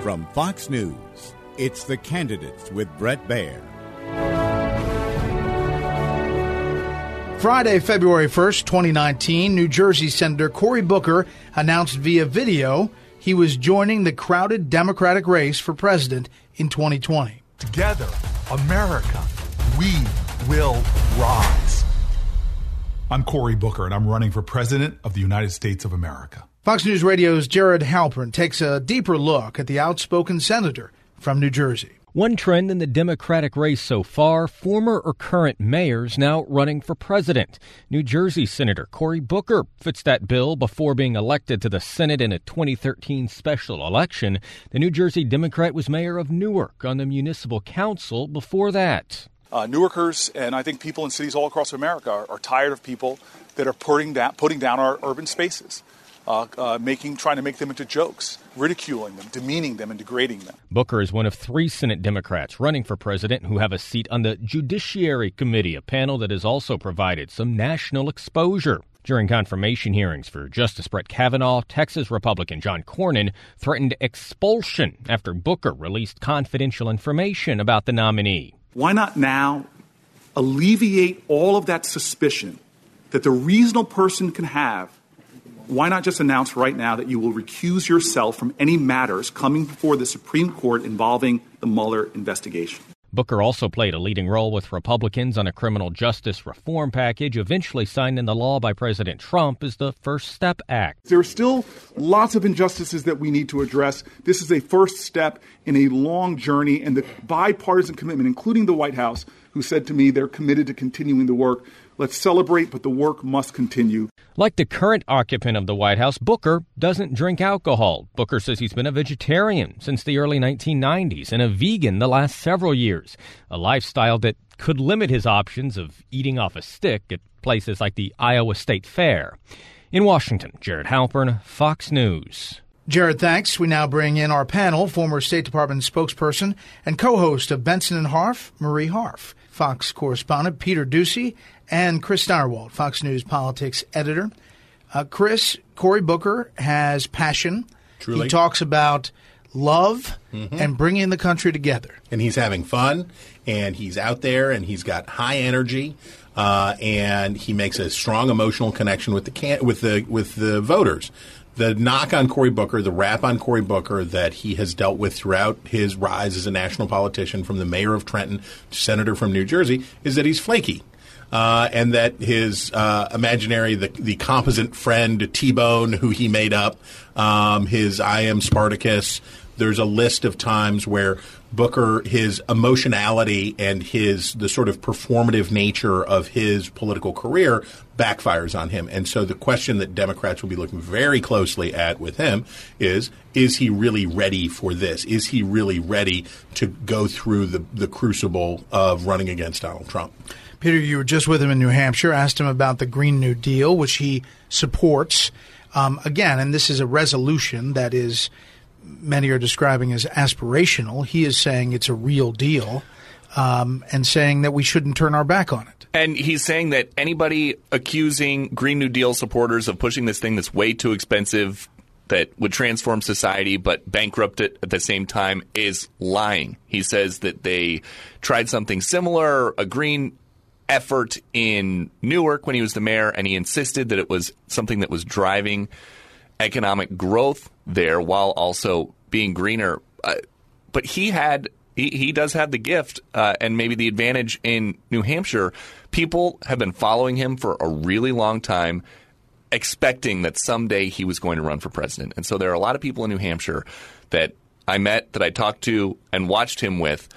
From Fox News, it's The Candidates with Bret Baier. Friday, February 1st, 2019, New Jersey Senator Cory Booker announced via video he was joining the crowded Democratic race for president in 2020. Together, America, we will rise. I'm Cory Booker, and I'm running for president of the United States of America. Fox News Radio's Jared Halpern takes a deeper look at the outspoken senator from New Jersey. One trend in the Democratic race so far, former or current mayors now running for president. New Jersey Senator Cory Booker fits that bill before being elected to the Senate in a 2013 special election. The New Jersey Democrat was mayor of Newark on the municipal council before that. Newarkers and I think people in cities all across America are tired of people that are putting down our urban spaces. Trying to make them into jokes, ridiculing them, demeaning them, and degrading them. Booker is one of 3 Senate Democrats running for president who have a seat on the Judiciary Committee, a panel that has also provided some national exposure. During confirmation hearings for Justice Brett Kavanaugh, Texas Republican John Cornyn threatened expulsion after Booker released confidential information about the nominee. Why not now alleviate all of that suspicion that the reasonable person can have? Why not just announce right now that you will recuse yourself from any matters coming before the Supreme Court involving the Mueller investigation? Booker also played a leading role with Republicans on a criminal justice reform package eventually signed into law by President Trump as the First Step Act. There are still lots of injustices that we need to address. This is a first step in a long journey, and the bipartisan commitment, including the White House, who said to me they're committed to continuing the work. Let's celebrate, but the work must continue. Like the current occupant of the White House, Booker doesn't drink alcohol. Booker says he's been a vegetarian since the early 1990s and a vegan the last several years, a lifestyle that could limit his options of eating off a stick at places like the Iowa State Fair. In Washington, Jared Halpern, Fox News. Jared, thanks. We now bring in our panel, former State Department spokesperson and co-host of Benson and Harf, Marie Harf, Fox correspondent Peter Doocy, and Chris Stirewalt, Fox News politics editor. Chris, Cory Booker has passion. Truly. He talks about love and bringing the country together. And he's having fun, and he's out there, and he's got high energy, and he makes a strong emotional connection with the voters. The knock on Cory Booker, the rap on Cory Booker that he has dealt with throughout his rise as a national politician, from the mayor of Trenton to senator from New Jersey, is that he's flaky. And that his imaginary, the composite friend T-Bone, who he made up, his I am Spartacus. There's a list of times where Booker, his emotionality and the sort of performative nature of his political career backfires on him. And so the question that Democrats will be looking very closely at with him is he really ready for this? Is he really ready to go through the crucible of running against Donald Trump? Peter, you were just with him in New Hampshire, asked him about the Green New Deal, which he supports. Again, and this is a resolution that is many are describing as aspirational. He is saying it's a real deal and saying that we shouldn't turn our back on it. And he's saying that anybody accusing Green New Deal supporters of pushing this thing that's way too expensive, that would transform society but bankrupt it at the same time, is lying. He says that they tried something similar, a green effort in Newark when he was the mayor, and he insisted that it was something that was driving economic growth there while also being greener. But he does have the gift and maybe the advantage in New Hampshire. People have been following him for a really long time, expecting that someday he was going to run for president. And so there are a lot of people in New Hampshire that I met, that I talked to and watched him with,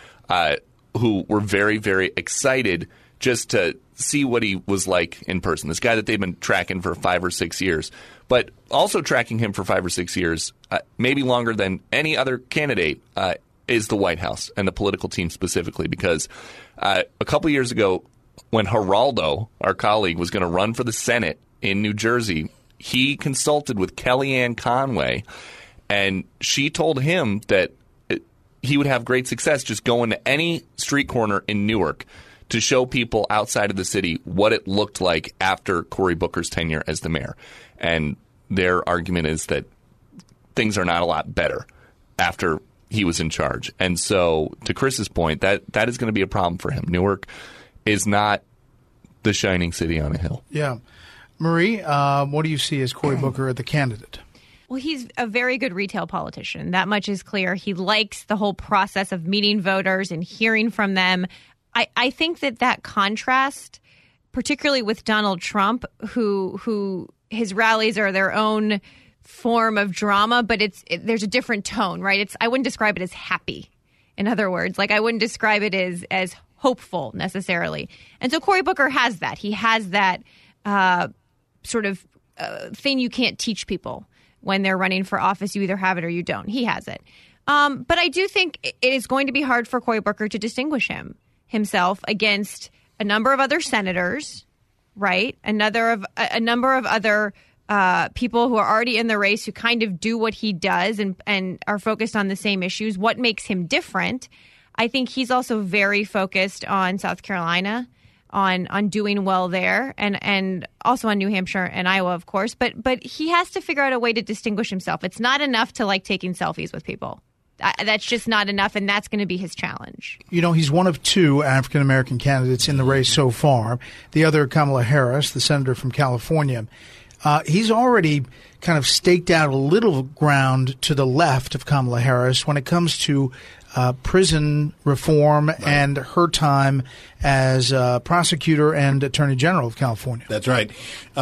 who were very, very excited just to see what he was like in person. This guy that they've been tracking for 5 or 6 years, but also tracking him for 5 or 6 years, maybe longer than any other candidate, is the White House and the political team specifically. Because a couple years ago, when Geraldo, our colleague, was going to run for the Senate in New Jersey, he consulted with Kellyanne Conway, and she told him that he would have great success just going to any street corner in Newark to show people outside of the city what it looked like after Cory Booker's tenure as the mayor. And their argument is that things are not a lot better after he was in charge. And so, to Chris's point, that is going to be a problem for him. Newark is not the shining city on a hill. Yeah. Marie, what do you see as Cory Booker, the candidate? Well, he's a very good retail politician. That much is clear. He likes the whole process of meeting voters and hearing from them. I think that contrast, particularly with Donald Trump, who his rallies are their own form of drama, but there's a different tone, right? I wouldn't describe it as happy. In other words, like I wouldn't describe it as hopeful necessarily. And so Cory Booker has that. He has that sort of thing you can't teach people when they're running for office. You either have it or you don't. He has it. But I do think it is going to be hard for Cory Booker to distinguish himself against a number of other senators, right? A number of other people who are already in the race who kind of do what he does and are focused on the same issues. What makes him different? I think he's also very focused on South Carolina, on doing well there, and also on New Hampshire and Iowa, of course. But he has to figure out a way to distinguish himself. It's not enough to like taking selfies with people. That's just not enough, and that's going to be his challenge. You know, he's one of two African-American candidates in the race so far. The other, Kamala Harris, the senator from California. He's already kind of staked out a little ground to the left of Kamala Harris when it comes to prison reform and her time as prosecutor and attorney general of California. That's right.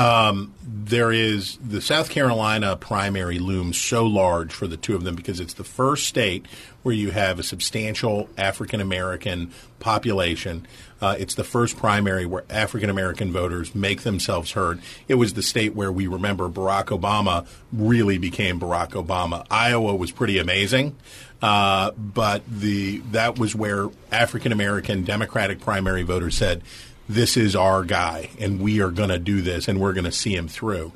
There is the South Carolina primary looms so large for the two of them because it's the first state where you have a substantial African-American population. It's the first primary where African-American voters make themselves heard. It was the state where we remember Barack Obama really became Barack Obama. Iowa was pretty amazing. But that was where African-American Democratic primary voters said, this is our guy, and we are going to do this, and we're going to see him through.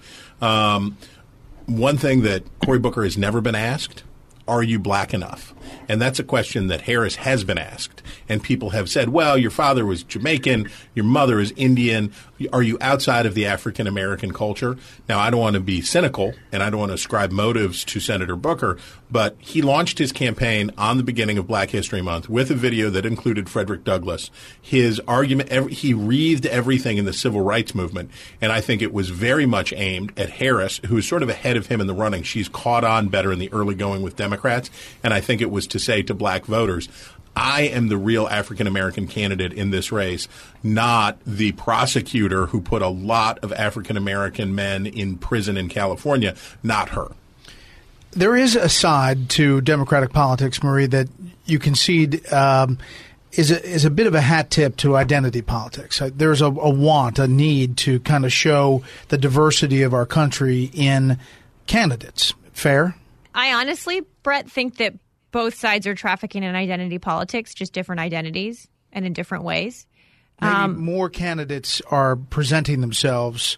One thing that Cory Booker has never been asked, are you black enough? And that's a question that Harris has been asked. And people have said, well, your father was Jamaican, your mother is Indian. Are you outside of the African-American culture? Now, I don't want to be cynical, and I don't want to ascribe motives to Senator Booker, but he launched his campaign on the beginning of Black History Month with a video that included Frederick Douglass. His argument, he wreathed everything in the civil rights movement, and I think it was very much aimed at Harris, who is sort of ahead of him in the running. She's caught on better in the early going with Democrats, and I think it was to say to black voters, I am the real African-American candidate in this race, not the prosecutor who put a lot of African-American men in prison in California, not her. There is a side to Democratic politics, Marie, that you concede is a bit of a hat tip to identity politics. There's a need to kind of show the diversity of our country in candidates. Fair? I honestly, Brett, think that both sides are trafficking in identity politics, just different identities and in different ways. Maybe more candidates are presenting themselves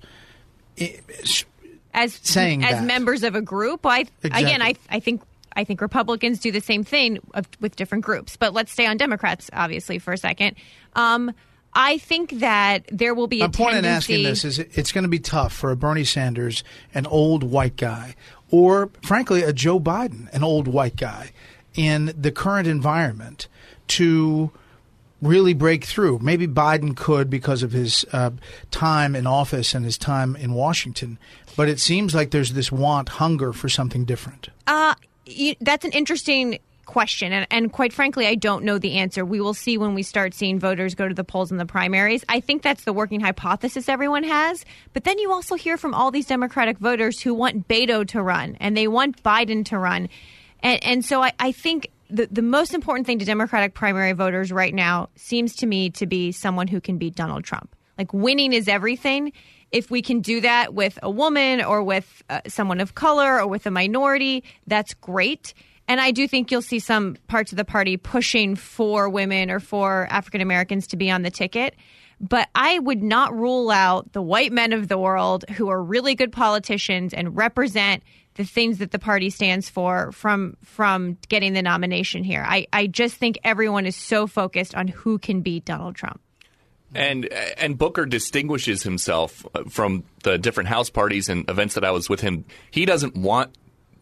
as members of a group. Again, I think Republicans do the same thing with different groups. But let's stay on Democrats, obviously, for a second. I think that there will be a tendency. My point in asking this is it's going to be tough for a Bernie Sanders, an old white guy, or, frankly, a Joe Biden, an old white guy, in the current environment to really break through. Maybe Biden could because of his time in office and his time in Washington, but it seems like there's this hunger for something different. That's an interesting question, and quite frankly, I don't know the answer. We will see when we start seeing voters go to the polls in the primaries. I think that's the working hypothesis everyone has, but then you also hear from all these Democratic voters who want Beto to run, and they want Biden to run. And so I think the most important thing to Democratic primary voters right now seems to me to be someone who can beat Donald Trump. Like, winning is everything. If we can do that with a woman or with someone of color or with a minority, that's great. And I do think you'll see some parts of the party pushing for women or for African Americans to be on the ticket. But I would not rule out the white men of the world who are really good politicians and represent the things that the party stands for from getting the nomination here. I just think everyone is so focused on who can beat Donald Trump. And Booker distinguishes himself from the different House parties and events that I was with him. He doesn't want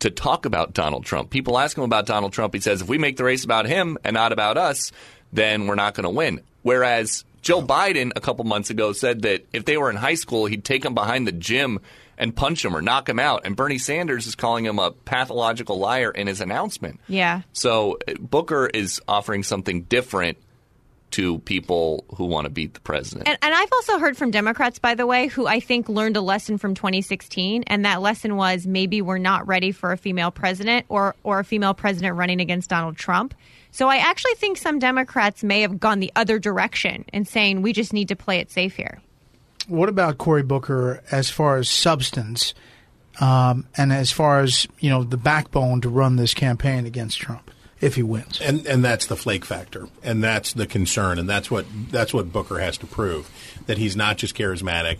to talk about Donald Trump. People ask him about Donald Trump. He says, if we make the race about him and not about us, then we're not going to win. Whereas Joe Biden a couple months ago said that if they were in high school, he'd take them behind the gym and punch him or knock him out. And Bernie Sanders is calling him a pathological liar in his announcement. Yeah. So Booker is offering something different to people who want to beat the president. And I've also heard from Democrats, by the way, who I think learned a lesson from 2016. And that lesson was maybe we're not ready for a female president or a female president running against Donald Trump. So I actually think some Democrats may have gone the other direction and saying we just need to play it safe here. What about Cory Booker as far as substance and as far as, the backbone to run this campaign against Trump if he wins? And that's the flake factor, and that's the concern, and that's what Booker has to prove, that he's not just charismatic.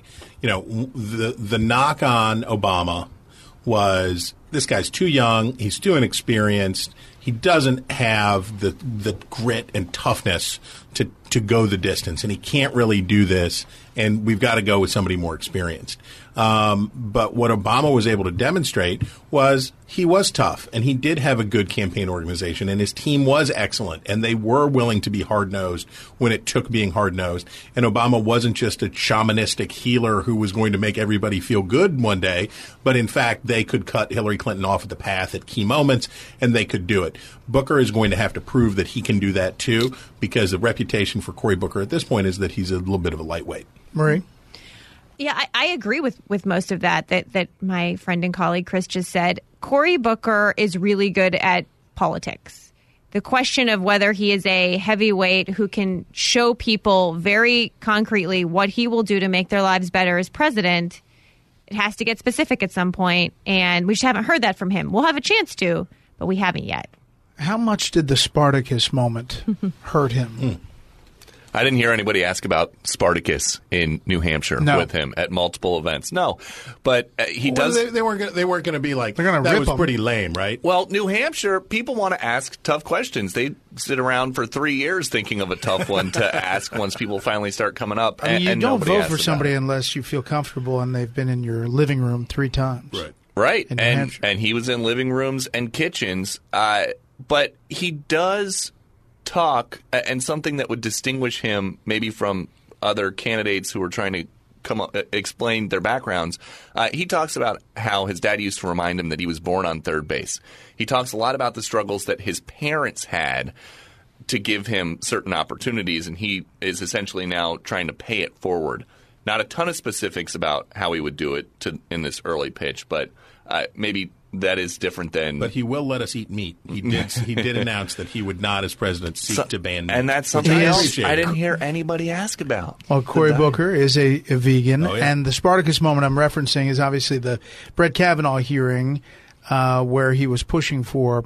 The knock on Obama was this guy's too young, he's too inexperienced, he doesn't have the grit and toughness to go the distance, and he can't really do this, and we've got to go with somebody more experienced. But what Obama was able to demonstrate was he was tough, and he did have a good campaign organization, and his team was excellent, and they were willing to be hard-nosed when it took being hard-nosed. And Obama wasn't just a shamanistic healer who was going to make everybody feel good one day, but in fact, they could cut Hillary Clinton off at the path at key moments, and they could do it. Booker is going to have to prove that he can do that, too, because the reputation for Cory Booker at this point is that he's a little bit of a lightweight. Marie? Yeah, I agree with most of that my friend and colleague Chris just said. Cory Booker is really good at politics. The question of whether he is a heavyweight who can show people very concretely what he will do to make their lives better as president, it has to get specific at some point, and we just haven't heard that from him. We'll have a chance to, but we haven't yet. How much did the Spartacus moment hurt him? I didn't hear anybody ask about Spartacus in New Hampshire with him at multiple events. No, but he does. They weren't going to be like, they're gonna that rip was him. Pretty lame, right? Well, New Hampshire, people want to ask tough questions. They sit around for 3 years thinking of a tough one to ask once people finally start coming up. I mean, you and don't nobody vote asks for somebody about it. unless you feel comfortable and they've been in your living room 3 times. Right. In New Hampshire. And he was in living rooms and kitchens. But he does talk, and something that would distinguish him maybe from other candidates who are trying to come up, explain their backgrounds. He talks about how his dad used to remind him that he was born on third base. He talks a lot about the struggles that his parents had to give him certain opportunities, and he is essentially now trying to pay it forward. Not a ton of specifics about how he would do it in this early pitch, but maybe that is different than. But he will let us eat meat. He did announce that he would not, as president, seek to ban meat. And that's something else I didn't hear anybody ask about. Well, Cory Booker is a vegan, yeah. and the Spartacus moment I'm referencing is obviously the Brett Kavanaugh hearing where he was pushing for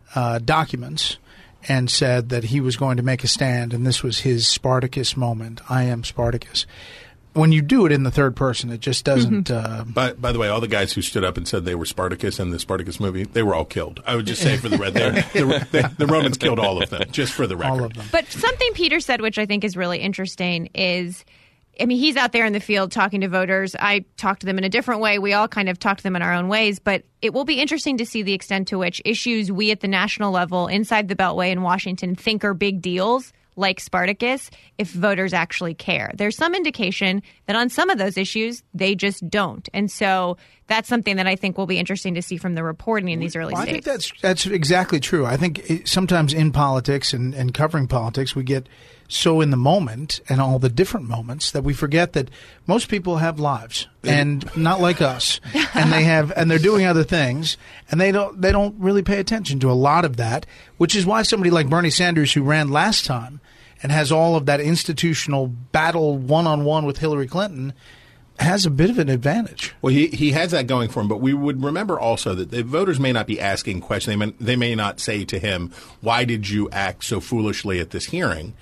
documents and said that he was going to make a stand, and this was his Spartacus moment. I am Spartacus. When you do it in the third person, it just doesn't. By the way, all the guys who stood up and said they were Spartacus in the Spartacus movie, they were all killed. I would just say for the the Romans killed all of them, just for the record. All of them. But something Peter said, which I think is really interesting, is, I mean, he's out there in the field talking to voters. I talk to them in a different way. We all kind of talk to them in our own ways. But it will be interesting to see the extent to which issues we at the national level inside the Beltway in Washington think are big deals, like Spartacus, if voters actually care. There's some indication that on some of those issues, they just don't. And so that's something that I think will be interesting to see from the reporting in these early stages. I think that's exactly true. I think sometimes in politics and covering politics, we get so in the moment and all the different moments that we forget that most people have lives and not like us, and they're doing other things, and they don't really pay attention to a lot of that, which is why somebody like Bernie Sanders, who ran last time and has all of that institutional battle one-on-one with Hillary Clinton, has a bit of an advantage. Well, he has that going for him, but we would remember also that the voters may not be asking questions. They may not say to him, why did you act so foolishly at this hearing?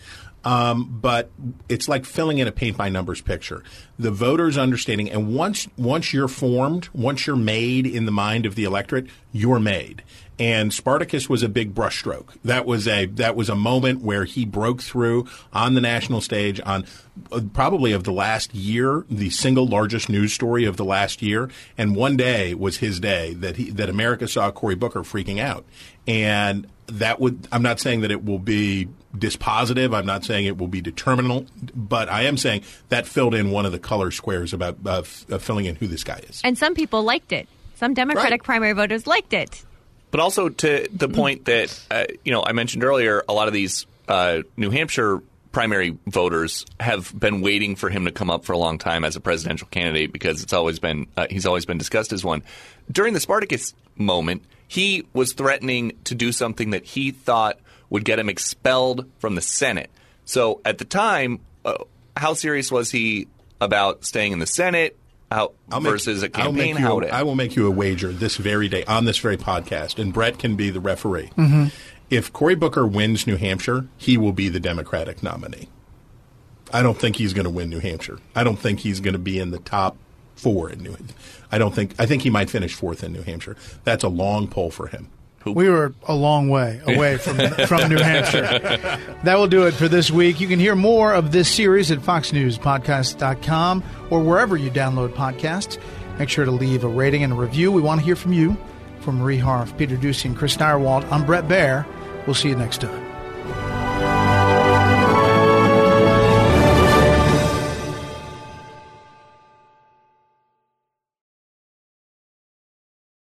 But it's like filling in a paint-by-numbers picture. The voters understanding, and once you're formed, once you're made in the mind of the electorate, you're made. And Spartacus was a big brushstroke. That was a moment where he broke through on the national stage on probably of the last year, the single largest news story of the last year. And one day was his day that America saw Cory Booker freaking out. And I'm not saying that it will be dispositive. I'm not saying it will be determinal, but I am saying that filled in one of the color squares about filling in who this guy is. And some people liked it. Some Democratic primary voters liked it. But also to the point that, I mentioned earlier, a lot of these New Hampshire primary voters have been waiting for him to come up for a long time as a presidential candidate because he's always been discussed as one. During the Spartacus moment, he was threatening to do something that he thought would get him expelled from the Senate. So at the time, how serious was he about staying in the Senate? Versus a campaign? I will make you a wager this very day on this very podcast, and Brett can be the referee. Mm-hmm. If Cory Booker wins New Hampshire, he will be the Democratic nominee. I don't think he's going to win New Hampshire. I don't think he's going to be in the top 4 in New Hampshire. I think he might finish 4th in New Hampshire. That's a long poll for him. We were a long way away from New Hampshire. That will do it for this week. You can hear more of this series at foxnewspodcast.com or wherever you download podcasts. Make sure to leave a rating and a review. We want to hear from you. For Marie Harf, Peter Doocy, and Chris Steyerwalt, I'm Brett Baer. We'll see you next time.